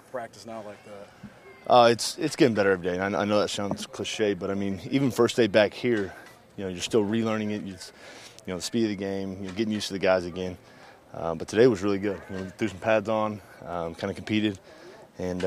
practice now like that? It's getting better every day. I know that sounds cliche, but I mean, even first day back here, you're still relearning it. The speed of the game, getting used to the guys again. But today was really good. Threw some pads on, kind of competed, and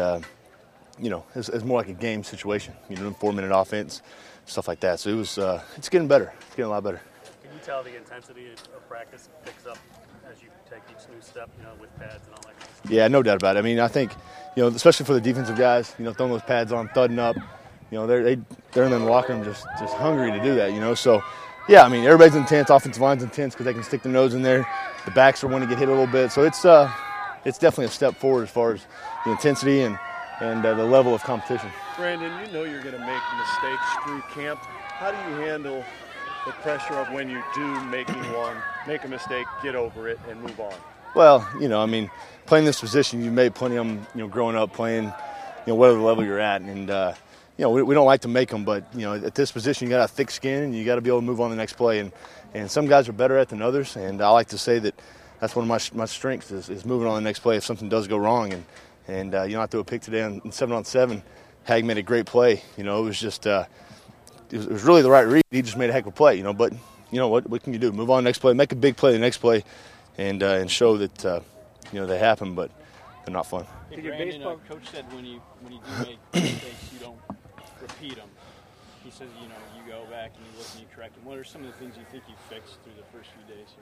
it's more like a game situation. Doing 4-minute offense, stuff like that. So it's getting better. It's getting a lot better. Can you tell the intensity of practice picks up as you take each new step, with pads and all that kind of stuff? Yeah, no doubt about it. I mean, I think, especially for the defensive guys, throwing those pads on, thudding up, they're in the locker room just hungry to do that, So, yeah, I mean, everybody's intense. Offensive line's intense because they can stick their nose in there. The backs are wanting to get hit a little bit. So it's definitely a step forward as far as the intensity and the level of competition. Brandon, you're going to make mistakes through camp. How do you handle the pressure of when you do make a mistake, get over it, and move on? Well, playing this position, you made plenty of them, growing up playing, whatever level you're at. And, we don't like to make them, but, at this position, you got to have thick skin and you got to be able to move on the next play. And some guys are better at than others. And I like to say that that's one of my strengths is moving on the next play if something does go wrong. And I threw a pick today on 7-on-7. Hag made a great play. It was just it was really the right read. He just made a heck of a play, But, what can you do? Move on the next play, make a big play the next play, and show that, they happen, but they're not fun. Hey, Brandon, Coach said when you do make mistakes, you don't repeat them. He says, you go back and you look and you correct them. What are some of the things you think you fixed through the first few days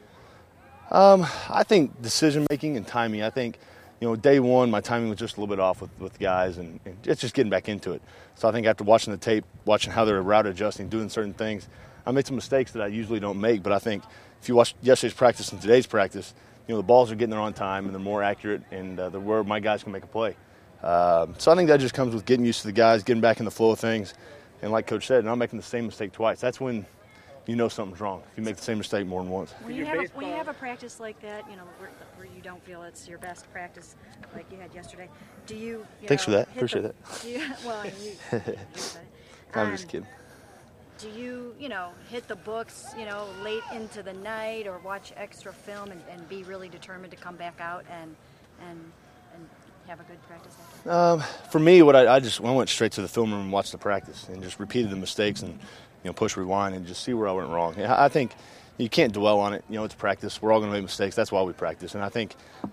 here? I think decision-making and timing. I think, day one, my timing was just a little bit off with guys, and it's just getting back into it. So I think after watching the tape, watching how they're route adjusting, doing certain things, I made some mistakes that I usually don't make. But I think if you watch yesterday's practice and today's practice, the balls are getting there on time and they're more accurate, and they're where my guys can make a play. So I think that just comes with getting used to the guys, getting back in the flow of things. And like Coach said, not making the same mistake twice. That's when something's wrong, if you make the same mistake more than once. When you have a practice like that, where you don't feel it's your best practice like you had yesterday, do you Thanks for that. Appreciate that. I'm just kidding. Do you, hit the books, late into the night or watch extra film and be really determined to come back out and have a good practice after? For me, I went straight to the film room and watched the practice and just repeated the mistakes and, push rewind and just see where I went wrong. I think you can't dwell on it. It's practice. We're all going to make mistakes. That's why we practice. And I think,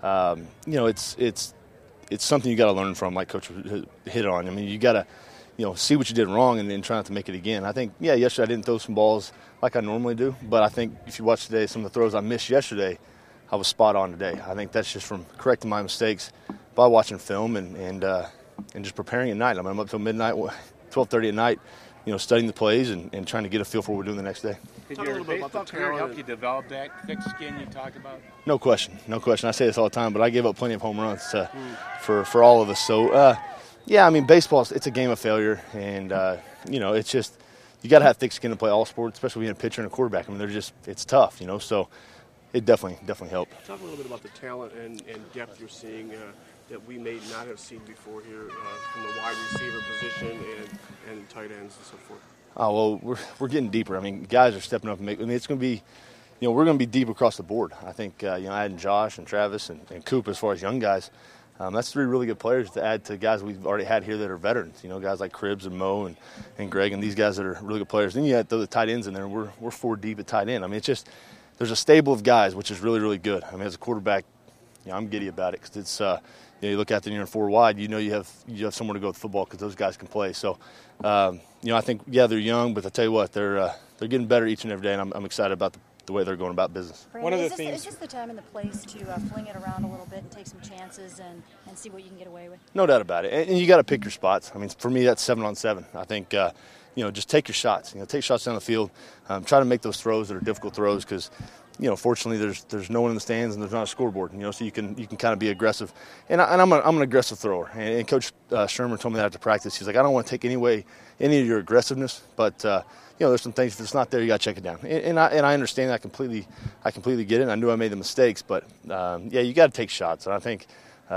it's something you got to learn from, like Coach hit on. I mean, you got to, see what you did wrong and then try not to make it again. I think, yesterday I didn't throw some balls like I normally do, but I think if you watch today, some of the throws I missed yesterday, I was spot on today. I think that's just from correcting my mistakes by watching film and just preparing at night. I'm up till midnight, 12:30 at night, studying the plays and trying to get a feel for what we're doing the next day. Did your baseball career help you develop that thick skin you talked about? No question. I say this all the time, but I gave up plenty of home runs for all of us. So, baseball, it's a game of failure, and, it's just you got to have thick skin to play all sports, especially being a pitcher and a quarterback. I mean, it's tough, so it definitely helped. Talk a little bit about the talent and depth you're seeing that we may not have seen before here from the wide receiver position and tight ends and so forth. Oh, well, we're getting deeper. I mean, guys are stepping up and it's going to be, we're going to be deep across the board. I think, adding Josh and Travis and Coop as far as young guys, that's three really good players to add to guys we've already had here that are veterans. Guys like Cribbs and Mo and Greg and these guys that are really good players. Then you add the tight ends in there, and we're four deep at tight end. I mean, it's just there's a stable of guys, which is really, really good. I mean, as a quarterback, I'm giddy about it because it's you look out there and you're in four wide, you have somewhere to go with football because those guys can play. So, I think, they're young, but I tell you what, they're getting better each and every day, and I'm excited about the way they're going about business. Brandon, is this the time and the place to fling it around a little bit and take some chances and see what you can get away with? No doubt about it. And you got to pick your spots. I mean, for me, that's 7-on-7. I think, just take your shots. Take shots down the field. Try to make those throws that are difficult throws because, fortunately, there's no one in the stands and there's not a scoreboard. So you can kind of be aggressive. And I'm an aggressive thrower. And Coach Sherman told me that after practice. He's like, I don't want to take any of your aggressiveness, but there's some things if it's not there, you got to check it down. And I understand that completely. I completely get it. And I knew I made the mistakes, but you got to take shots. And I think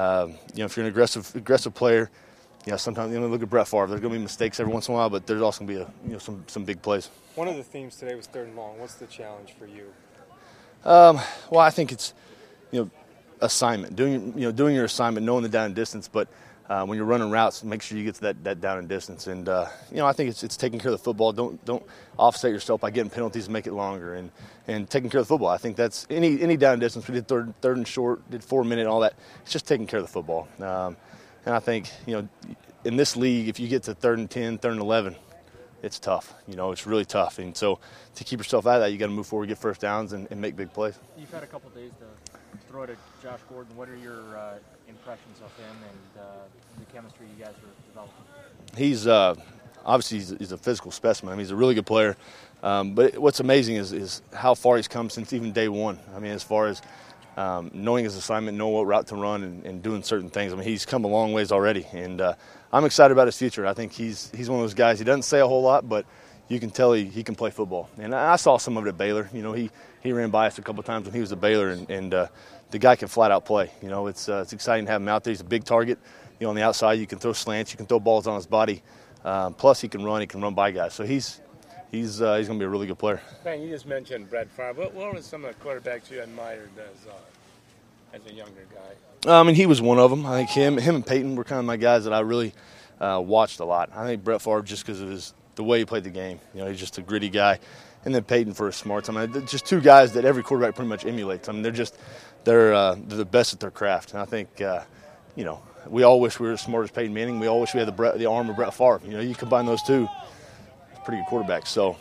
if you're an aggressive player. Sometimes look at Brett Favre. There's going to be mistakes every once in a while, but there's also going to be some big plays. One of the themes today was 3rd and long. What's the challenge for you? Well, I think it's assignment, doing your assignment, knowing the down and distance, but when you're running routes, make sure you get to that down and distance. And I think it's taking care of the football. Don't offset yourself by getting penalties and make it longer, and taking care of the football. I think that's any down and distance. We did third and short, did 4 minute, all that. It's just taking care of the football. And I think in this league, if you get to 3rd and 10, 3rd and 11, it's tough. It's really tough. And so to keep yourself out of that, you got to move forward, get first downs, and make big plays. You've had a couple days to throw to Josh Gordon. What are your impressions of him and the chemistry you guys are developing? He's obviously he's a physical specimen. I mean, he's a really good player. But what's amazing is how far he's come since even day one. I mean, as far as knowing his assignment, knowing what route to run, and doing certain things. I mean, he's come a long ways already, and I'm excited about his future. I think he's one of those guys. He doesn't say a whole lot, but you can tell he can play football. And I saw some of it at Baylor. He ran by us a couple times when he was at Baylor, and the guy can flat out play. It's exciting to have him out there. He's a big target. On the outside, you can throw slants, you can throw balls on his body. Plus, he can run by guys. So he's going to be a really good player. Man, you just mentioned Brett Favre. What were some of the quarterbacks you admired as a younger guy? I mean, he was one of them. I think him and Peyton were kind of my guys that I really watched a lot. I think Brett Favre just because of the way he played the game. He's just a gritty guy. And then Peyton for his smarts. I mean, just two guys that every quarterback pretty much emulates. I mean, they're the best at their craft. And I think, we all wish we were as smart as Peyton Manning. We all wish we had the arm of Brett Favre. You combine those two, it's pretty good quarterbacks. So,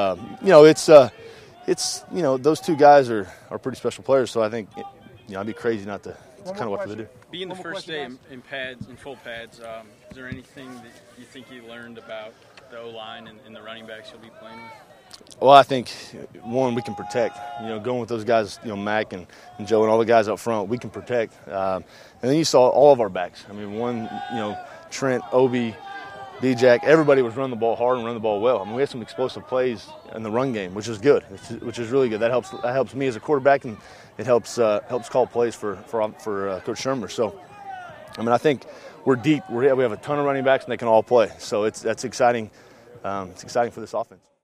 it's those two guys are pretty special players. So I think, I'd be crazy not to. It's kind of what they do. Being the first day in full pads, is there anything that you think you learned about the O-line and the running backs you'll be playing with? Well, I think, one, we can protect. Going with those guys, Mac and Joe and all the guys up front, we can protect. And then you saw all of our backs. I mean, Trent, Obi, D-Jack, everybody was running the ball hard and running the ball well. I mean, we had some explosive plays in the run game, which is good, which is really good. That helps me as a quarterback, and it helps call plays for Coach Shermer. So, I mean, I think we're deep. We have a ton of running backs, and they can all play. So that's exciting. It's exciting for this offense.